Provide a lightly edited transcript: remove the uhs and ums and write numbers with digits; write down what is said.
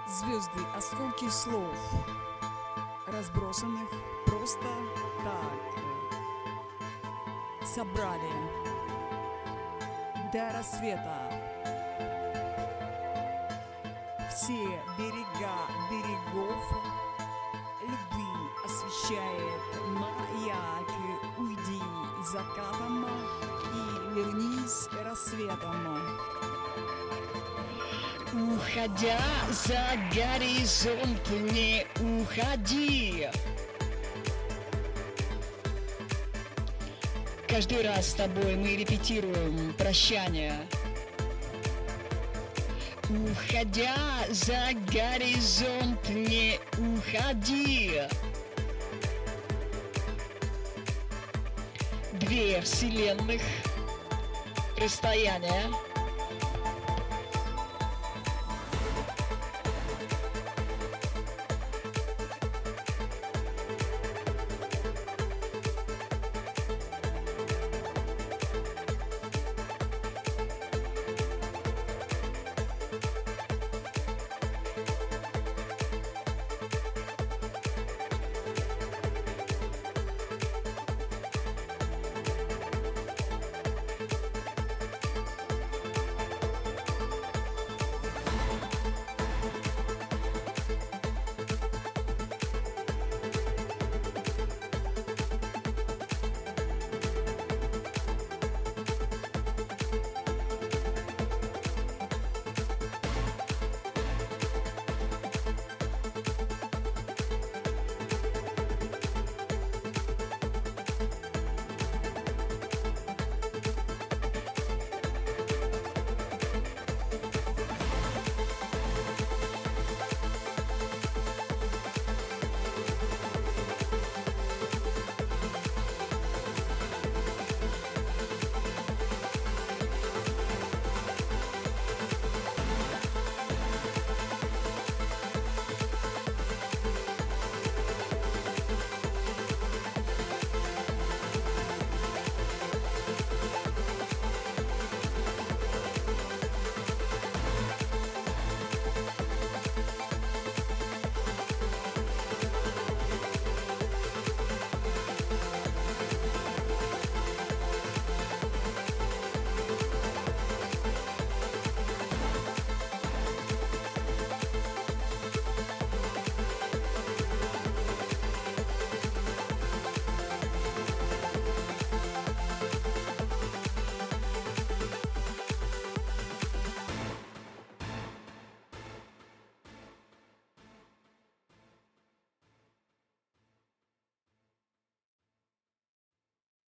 Звезды, осколки слов, разбросанных просто так, собрали до рассвета. Все берега берегов любви освещает маяк. Уйди закатом и вернись рассветом. Уходя за горизонт, не уходи. Каждый раз с тобой мы репетируем прощание. Уходя за горизонт, не уходи. Две вселенных, расстояние.